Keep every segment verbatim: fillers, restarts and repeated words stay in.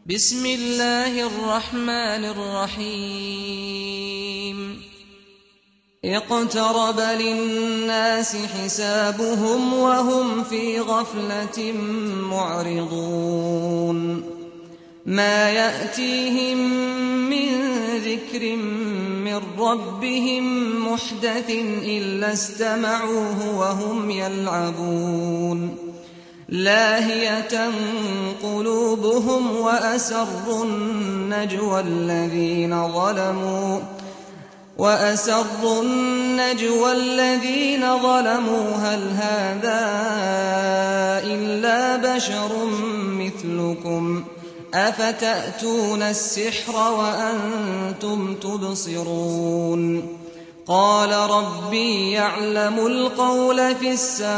بسم الله الرحمن الرحيم اقترب للناس حسابهم وهم في غفلة معرضون ما يأتيهم من ذكر من ربهم محدث إلا استمعوه وهم يلعبون لاهية قلوبهم وأسروا النجوى الذين ظلموا وأسروا النجوى الذين ظلموا هل هذا إلا بشر مثلكم أفتأتون السحر وأنتم تبصرون قال ربي يعلم القول في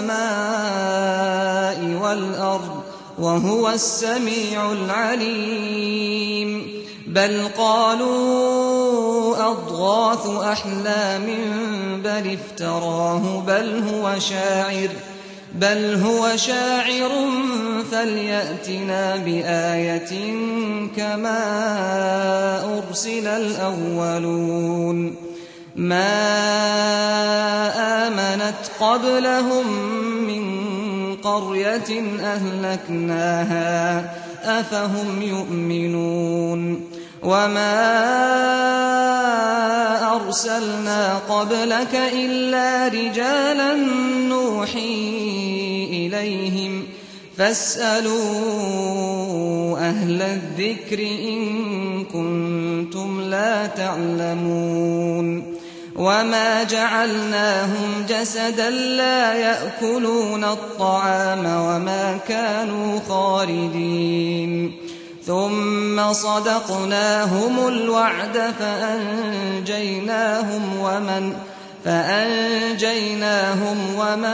السماء والأرض وهو السميع العليم بل قالوا أضغاث أحلام بل افتراه بل هو شاعر بل هو شاعر فليأتنا بآية كما أرسل الأولون ما آمنت قبلهم من قرية أهلكناها أفهم يؤمنون وما أرسلنا قبلك إلا رجالا نوحي إليهم فاسألوا أهل الذكر إن كنتم لا تعلمون وما جعلناهم جسدا لا يأكلون الطعام وما كانوا خالدين ثم صدقناهم الوعد فأنجيناهم ومن فأنجيناهم ومن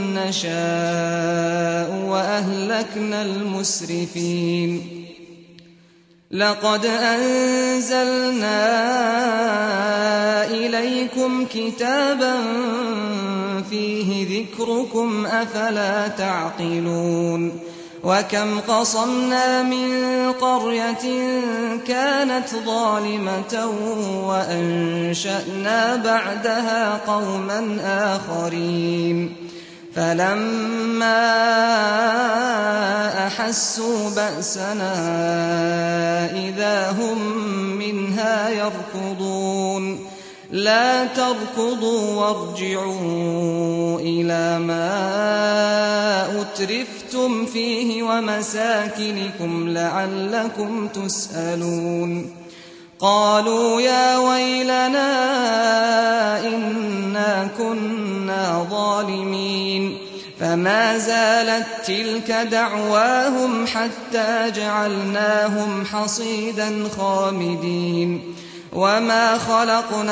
نشاء وأهلكنا المسرفين لقد أنزلنا إليكم كتابا فيه ذكركم أفلا تعقلون وكم قصمنا من قرية كانت ظالمة وأنشأنا بعدها قوما آخرين فلما أحسوا بأسنا إذا هم منها يركضون لا تركضوا وارجعوا إلى ما أترفتم فيه ومساكنكم لعلكم تسألون قالوا يا ويلنا إنا كنا ظالمين فما زالت تلك دعواهم حتى جعلناهم حصيدا خامدين وما خلقنا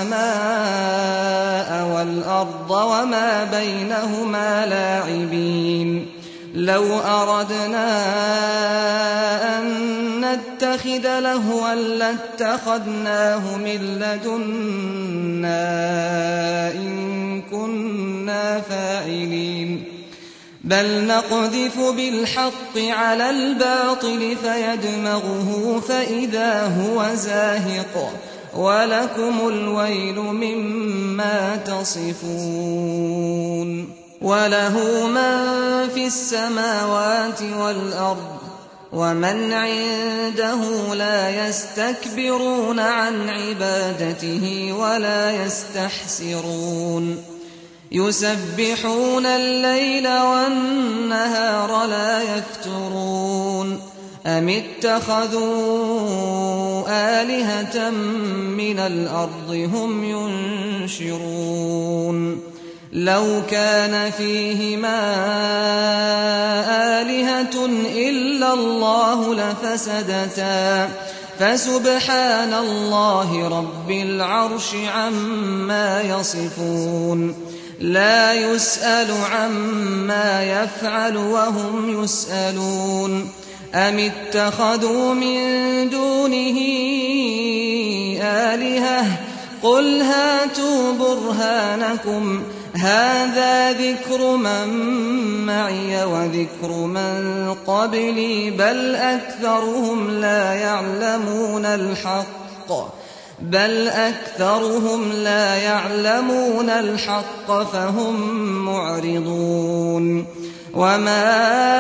السماء والأرض وما بينهما لاعبين لو أردنا أن نتخذ لهوا لاتخذناه من لدنا إن كنا فاعلين بل نقذف بالحق على الباطل فيدمغه فإذا هو زاهق ولكم الويل مما تصفون وله من في السماوات والأرض ومن عنده لا يستكبرون عن عبادته ولا يستحسرون يسبحون الليل والنهار لا يفترون أم اتخذوا آلهة من الأرض هم ينشرون لو كان فيهما آلهة إلا الله لفسدتا فسبحان الله رب العرش عما يصفون لا يسأل عما يفعل وهم يسألون أم اتخذوا من دونه آلهة قل هاتوا برهانكم هذا ذكر من معي وذكر من قبلي بل أكثرهم لا يعلمون الحق بل أكثرهم لا يعلمون الحق فهم معرضون وما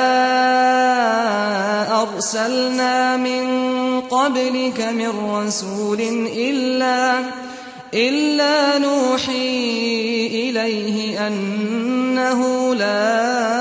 أرسلنا من قبلك من رسول إلا إلا نوحي إليه أنه لا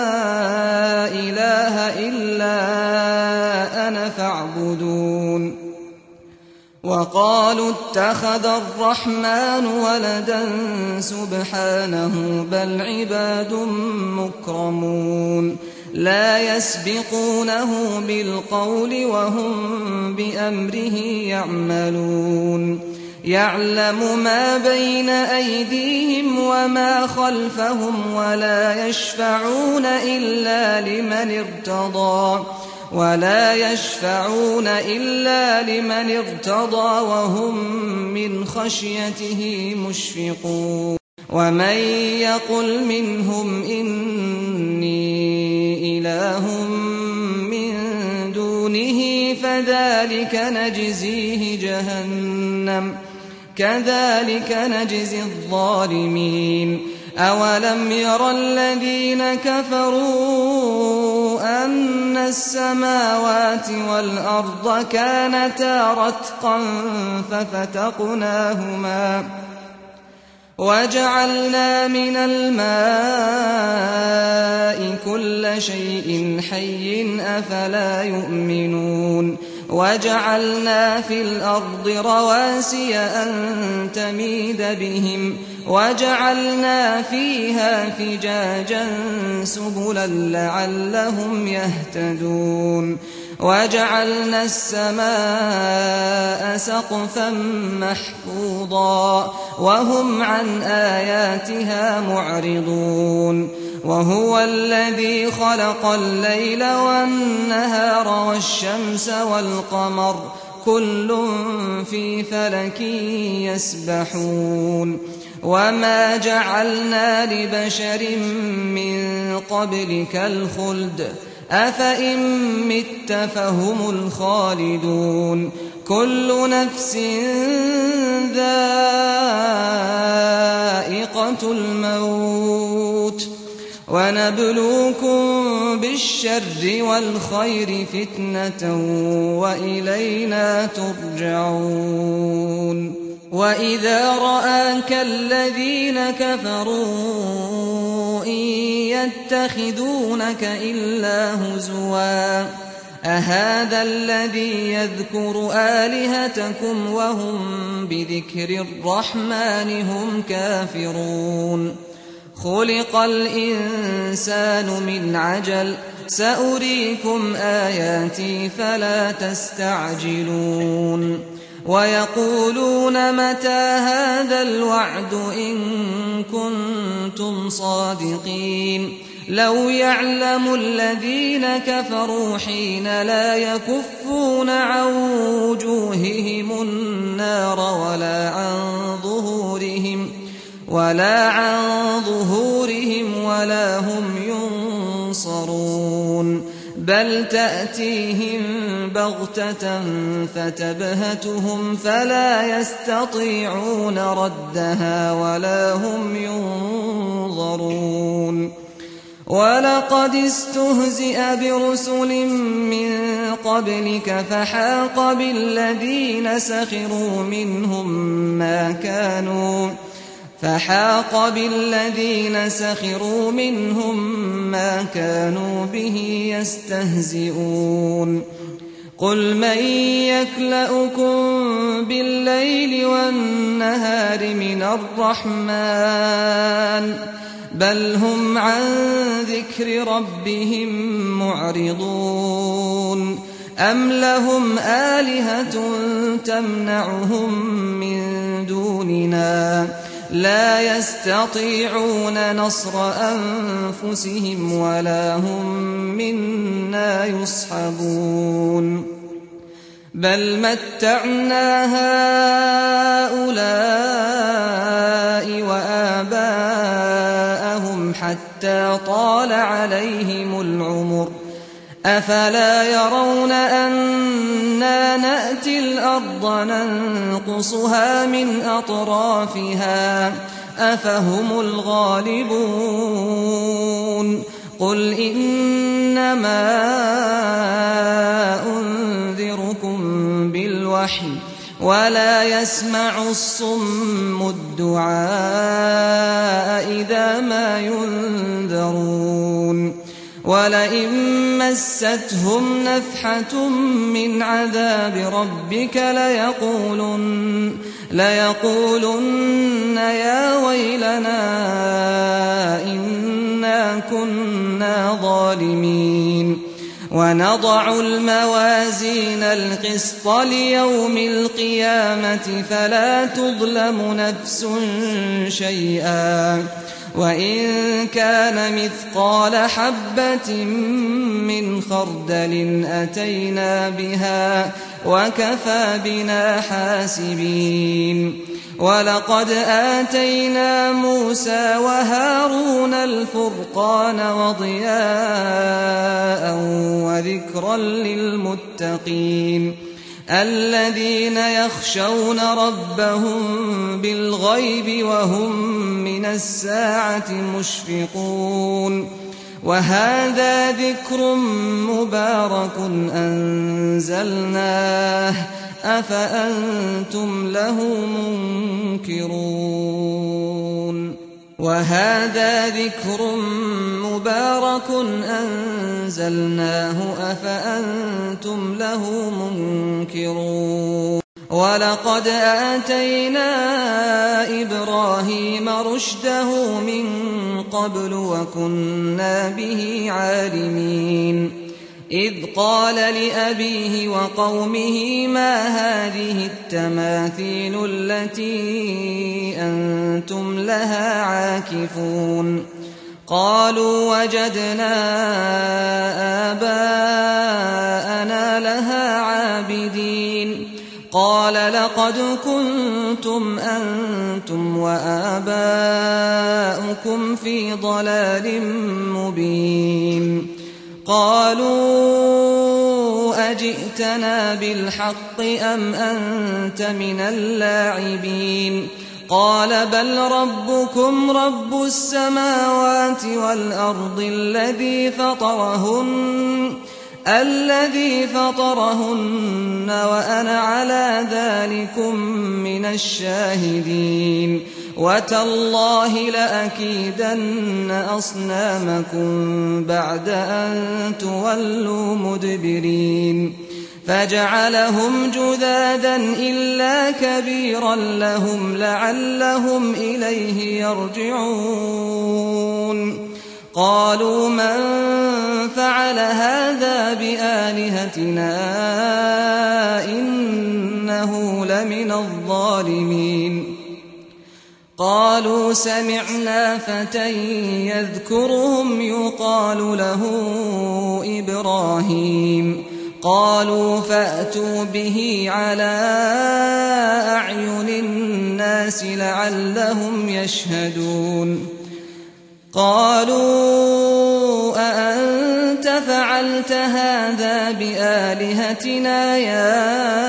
إله إلا أنا فاعبدون وقالوا اتخذ الرحمن ولدا سبحانه بل عباد مكرمون لا يسبقونه بالقول وهم بأمره يعملون يعلم ما بين أيديهم وما خلفهم ولا يشفعون إلا لمن ارتضى ولا يشفعون إلا لمن ارتضى وهم من خشيته مشفقون ومن يقل منهم إني إله من دونه فذلك نجزيه جهنم كذلك نجزي الظالمين أولم ير الذين كفروا أن السماوات والأرض كانتا رتقا ففتقناهما وجعلنا من الماء كل شيء حي أفلا يؤمنون وجعلنا في الأرض رواسي أن تميد بهم وجعلنا فيها فجاجا سبلا لعلهم يهتدون وجعلنا السماء سقفا محفوظا وهم عن آياتها معرضون وهو الذي خلق الليل والنهار والشمس والقمر كل في فلك يسبحون وما جعلنا لبشر من قبلك الخلد أفإن مت فهم الخالدون كل نفس ذائقة الموت ونبلوكم بالشر والخير فتنة وإلينا ترجعون وإذا رآك الذين كفروا إن يتخذونك إلا هزوا أهذا الذي يذكر آلهتكم وهم بذكر الرحمن هم كافرون خلق الإنسان من عجل سأريكم آياتي فلا تستعجلون ويقولون متى هذا الوعد إن كنتم صادقين لو يعلم الذين كفروا حين لا يكفون عن وجوههم النار ولا عن ظهورهم ولا عن ظهورهم ولا هم ينصرون بل تأتيهم بغتة فتبهتهم فلا يستطيعون ردها ولا هم ينظرون ولقد استهزئ برسل من قبلك فحاق بالذين سخروا منهم ما كانوا فحاق بالذين سخروا منهم ما كانوا به يستهزئون قل من يكلؤكم بالليل والنهار من الرحمن بل هم عن ذكر ربهم معرضون أم لهم آلهة تمنعهم من دوننا لا يستطيعون نصر أنفسهم ولا هم منا يصحبون بل متعنا هؤلاء وآباءهم حتى طال عليهم العمر أفلا يرون أنا نأتي الأرض ننقصها من أطرافها أفهم الغالبون قل إنما أنذركم بالوحي ولا يسمع الصم الدعاء إذا ما ينذرون ولئن مستهم نفحة من عذاب ربك ليقولن, ليقولن يا ويلنا إنا كنا ظالمين ونضع الموازين القسط ليوم القيامة فلا تظلم نفس شيئا وإن كان مثقال حبة من خردل أتينا بها وكفى بنا حاسبين ولقد آتينا موسى وهارون الفرقان وضياء وذكرا للمتقين الذين يخشون ربهم بالغيب وهم من الساعة مشفقون وهذا ذكر مبارك أنزلناه أفأنتم له منكرون وهذا ذكر مبارك أنزلناه أفأنتم له منكرون ولقد آتينا إبراهيم رشده من قبل وكنا به عالمين إذ قال لأبيه وقومه ما هذه التماثيل التي أنتم لها عاكفون قالوا وجدنا آباءنا لها عابدين قال لقد كنتم أنتم وآباؤكم في ضلال مبين قالوا أجئتنا بالحق أم أنت من اللاعبين قال بل ربكم رب السماوات والأرض الذي فطرهن الذي فطرهن وأنا على ذلكم من الشاهدين وتالله لأكيدن أصنامكم بعد أن تولوا مدبرين فجعلهم جذاذا إلا كبيرا لهم لعلهم إليه يرجعون قالوا من فعل هذا بآلهتنا إنه لمن الظالمين قالوا سمعنا فتى يذكرهم يقال له إبراهيم قالوا فأتوا به على أعين الناس لعلهم يشهدون قالوا أأنت فعلت هذا بآلهتنا يا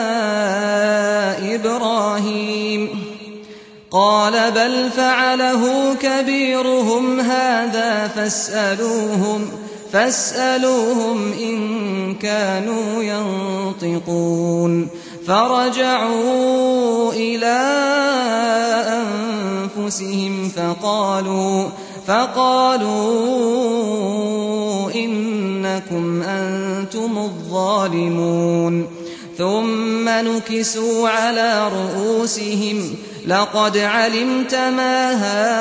إبراهيم قال بل فعله كبيرهم هذا فاسألوهم فاسألوهم إن كانوا ينطقون فرجعوا إلى أنفسهم فقالوا فقالوا إنكم أنتم الظالمون ثم نكسوا على رؤوسهم لقد علمت ما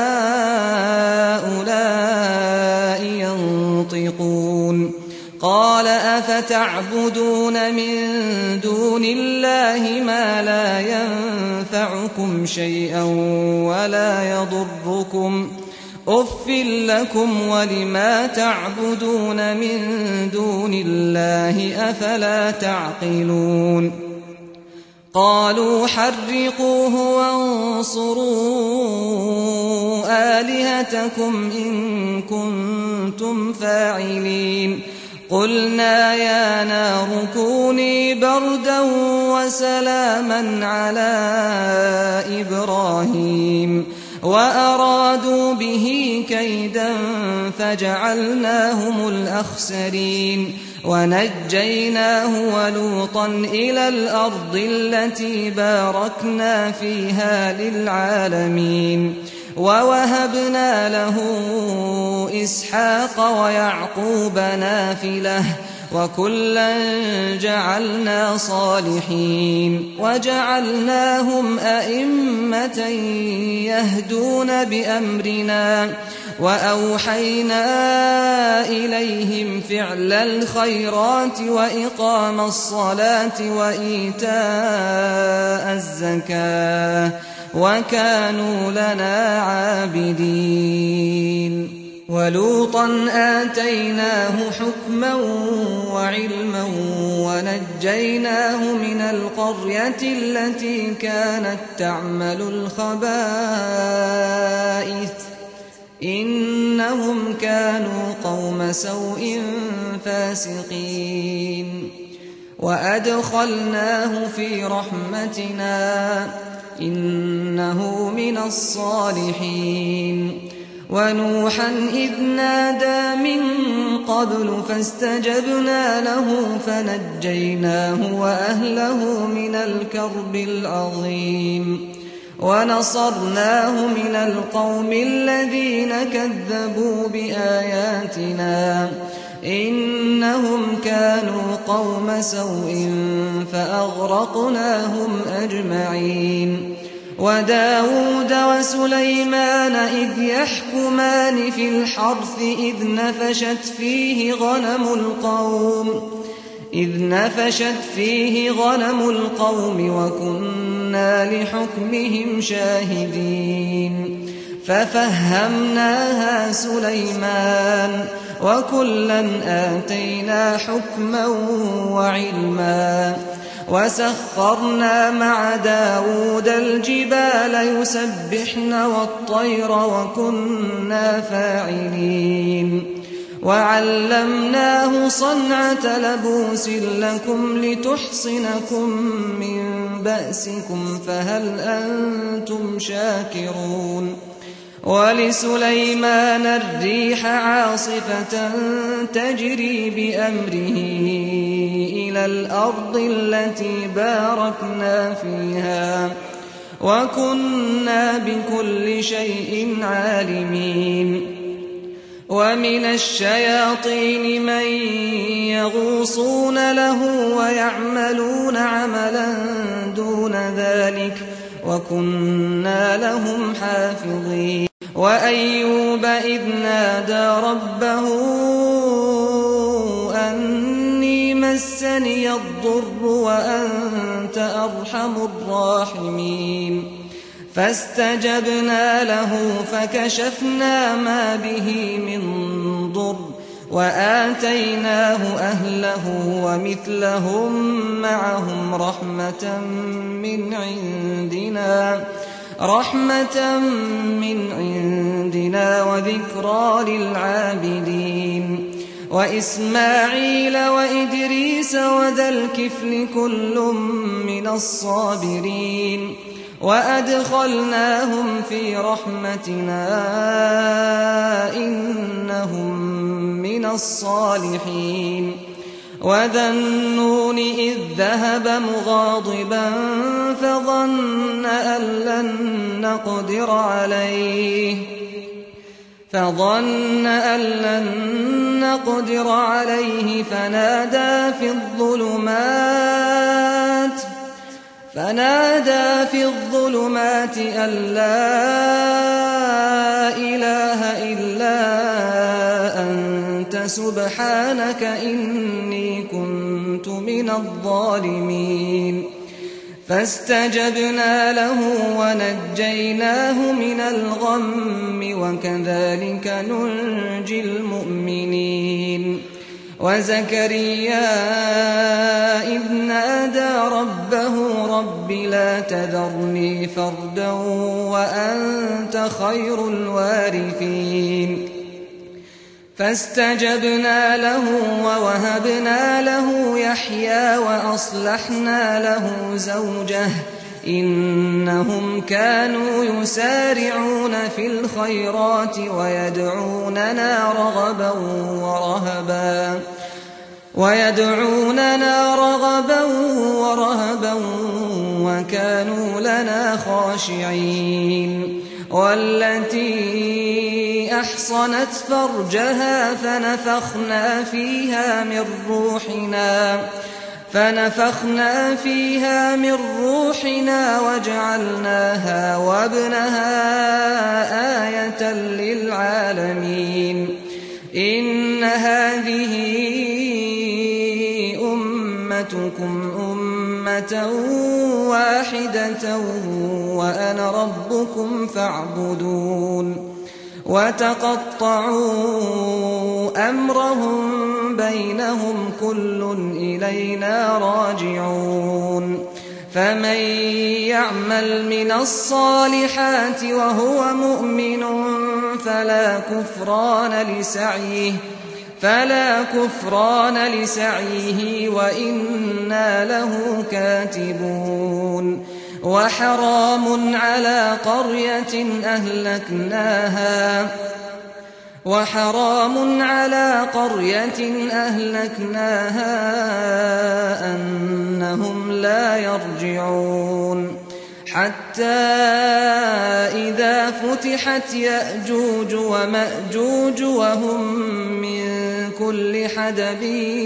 هؤلاء ينطقون قال أفتعبدون من دون الله ما لا ينفعكم شيئا ولا يضركم أف لكم ولما تعبدون من دون الله أفلا تعقلون قالوا حرقوه وانصروا آلهتكم إن كنتم فاعلين قلنا يا نار كوني بردا وسلاما على إبراهيم وأرادوا به كيدا فجعلناهم الأخسرين ونجيناه ولوطا إلى الأرض التي باركنا فيها للعالمين ووهبنا له إسحاق ويعقوب نافلة وكلا جعلنا صالحين وجعلناهم أئمة يهدون بأمرنا وأوحينا إليهم فعل الخيرات وإقام الصلاة وإيتاء الزكاة وكانوا لنا عابدين ولوطا آتيناه حكما وعلما ونجيناه من القرية التي كانت تعمل الخبائث إنهم كانوا قوم سوء فاسقين وأدخلناه في رحمتنا إنه من الصالحين ونوحا إذ نادى من قبل فاستجبنا له فنجيناه وأهله من الكرب العظيم ونصرناه من القوم الذين كذبوا بآياتنا إنهم كانوا قوم سوء فأغرقناهم أجمعين وداود وسليمان إذ يحكمان في الحرث إذ نفشت فيه غنم القوم إذ نفشت فيه غنم القوم وكنا لحكمهم شاهدين ففهمناها سليمان وكلا آتينا حكما وعلما وسخرنا مع داود الجبال يسبحن والطير وكنا فاعلين وعلمناه صنعة لبوس لكم لتحصنكم من بأسكم فهل أنتم شاكرون ولسليمان الريح عاصفة تجري بأمره إلى الأرض التي باركنا فيها وكنا بكل شيء عالمين ومن الشياطين من يغوصون له ويعملون عملا دون ذلك وكنا لهم حافظين وأيوب إذ نادى ربه أني مسني الضر وأنت أرحم الراحمين فاستجبنا له فكشفنا ما به من ضر وآتيناه أهله ومثلهم معهم رحمة من عندنا رحمة من عندنا وذكرى للعابدين وإسماعيل وإدريس وذا الكفل كل من الصابرين وأدخلناهم في رحمتنا إنهم من الصالحين وذا النون إذ ذهب مغاضبا فظن أن لن نقدر عليه فظن أن لن نقدر عليه فنادى في الظلمات فنادى في الظلمات أن لا إله إلا أنت سبحانك إني كنت من الظالمين فاستجبنا له ونجيناه من الغم وكذلك ننجي المؤمنين وزكريا إذ نادى ربه رب لا تذرني فردا وأنت خير الوارثين فاستجبنا له ووهبنا له يحيى وأصلحنا له زوجه إنهم كانوا يسارعون في الخيرات ويدعوننا رغبا ورهبا ويدعوننا رغبا ورهبا وكانوا لنا خاشعين والتي أحصنت فرجها فنفخنا فيها من روحنا فنفخنا فيها من روحنا وجعلناها وابنها آية للعالمين إن هذه أمتكم أمة واحدة وأنا ربكم فاعبدون وتقطعوا أمرهم بينهم كل إلينا راجعون فمن يعمل من الصالحات وهو مؤمن فلا كفران لسعيه فلا كفران لسعيه وإنا له كاتبون وحرام على قرية أهلكناها وحرام على قرية أهلكناها أنهم لا يرجعون حتى إذا فتحت يأجوج ومأجوج وهم من كل حدب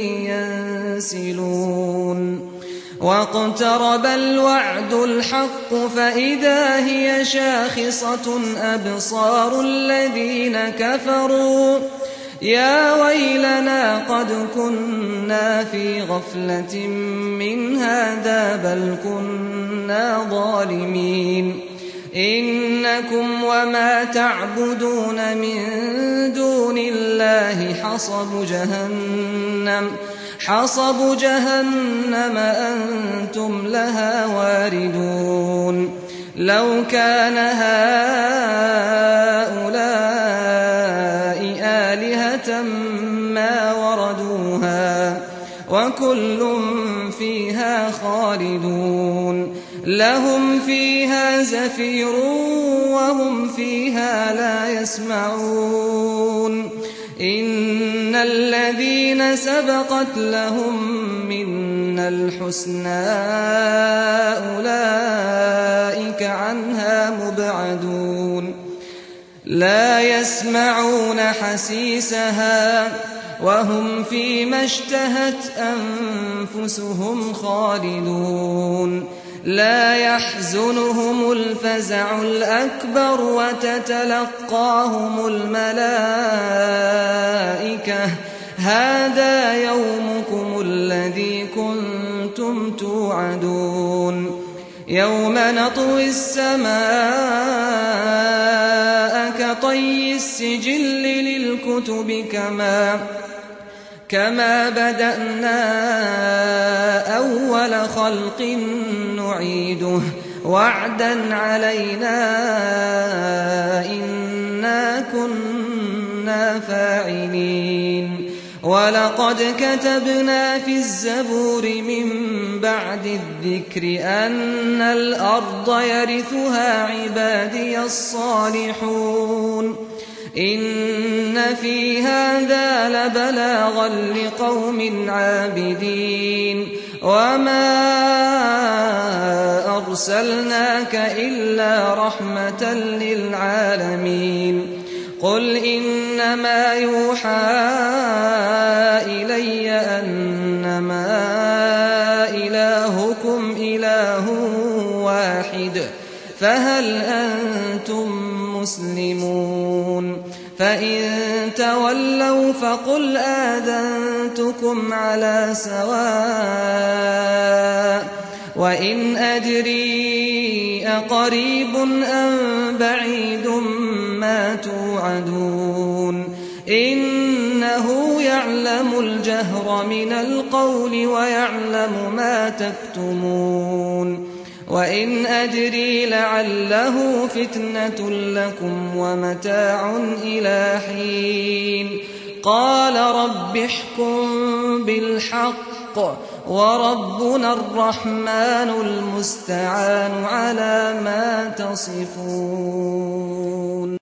ينسلون واقترب الوعد الحق فإذا هي شاخصة أبصار الذين كفروا يا ويلنا قد كنا في غفلة من هذا بل كنا ظالمين إنكم وما تعبدون من دون الله حصب جهنم حصب جهنم أنتم لها واردون لو كان هؤلاء آلهة ما وردوها وكل فيها خالدون لهم فيها زفير وهم فيها لا يسمعون إن الذين سبقت لهم منا الحسنى أولئك عنها مبعدون لا يسمعون حسيسها وهم فيما اشتهت أنفسهم خالدون لا يحزنهم الفزع الأكبر وتتلقاهم الملائكة هذا يومكم الذي كنتم توعدون يوم نطوي السماء كطي السجل للكتب كما كما بدأنا أول خلق نعيده وعدا علينا إنا كنا فاعلين ولقد كتبنا في الزبور من بعد الذكر أن الأرض يرثها عبادي الصالحون إن في هذا لبلاغا لقوم عابدين وما أرسلناك إلا رحمة للعالمين قل إنما يوحى إلي أنما إلهكم إله واحد فهل أنتم مسلمون فإن تولوا فقل آذنتكم على سواء وإن أدري أقريب أم بعيد ما توعدون إنه يعلم يعلم الجهر من القول ويعلم ما تكتمون وإن أدري لعله فتنة لكم ومتاع إلى حين قال رب احكم بالحق وربنا الرحمن المستعان على ما تصفون.